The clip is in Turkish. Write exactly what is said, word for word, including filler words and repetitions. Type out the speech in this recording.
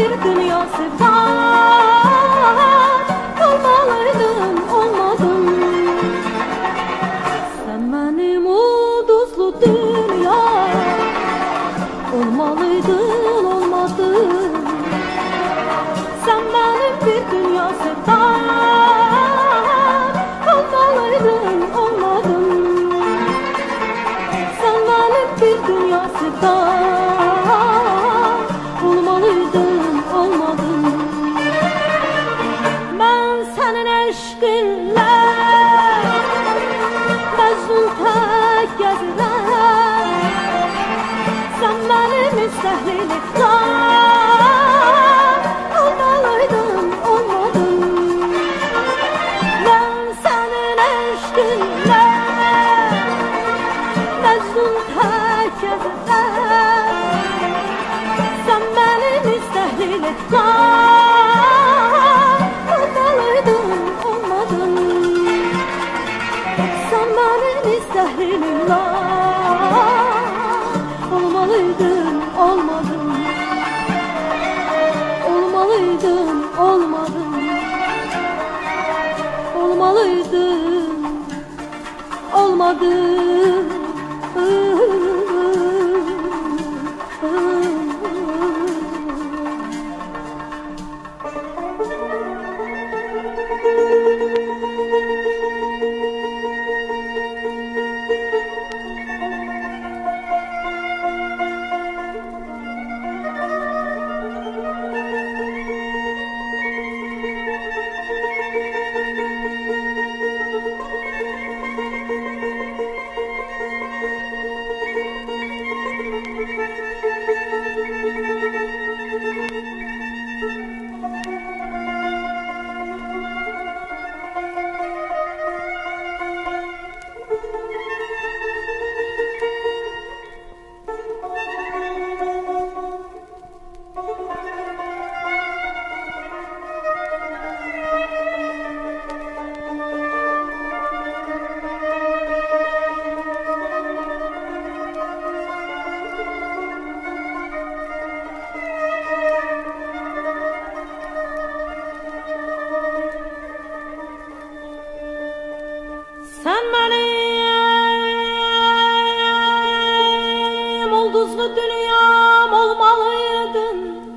bir dünya sevdan olmalıydın, olmadın. Sen benim ulduzlu dünya olmalıydın, olmadın. Sen benim bir dünya sevdan olmalıydın, olmadın. Sen benim bir dünya sevdan olmalıydın, olmadın. Ben senin aşkınla mecnun tek gezirem. Sen benim müstehlilikle olmalıydın, olmadın. Ben senin aşkınla mecnun tek gezirem. Sen benim müstehlilikle olmalıydın, olmadın. Sen benim müstehlilikle olmalıydın, olmadın. Olmalıydın, olmadın. Olmalıydın, olmadın. Sen bana